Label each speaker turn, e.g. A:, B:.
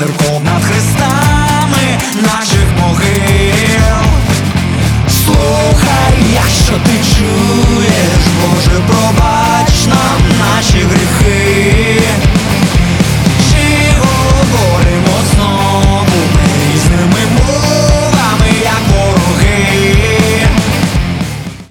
A: церков над хрестами наших могил. Слухай, якщо ти чуєш, Боже, пробач.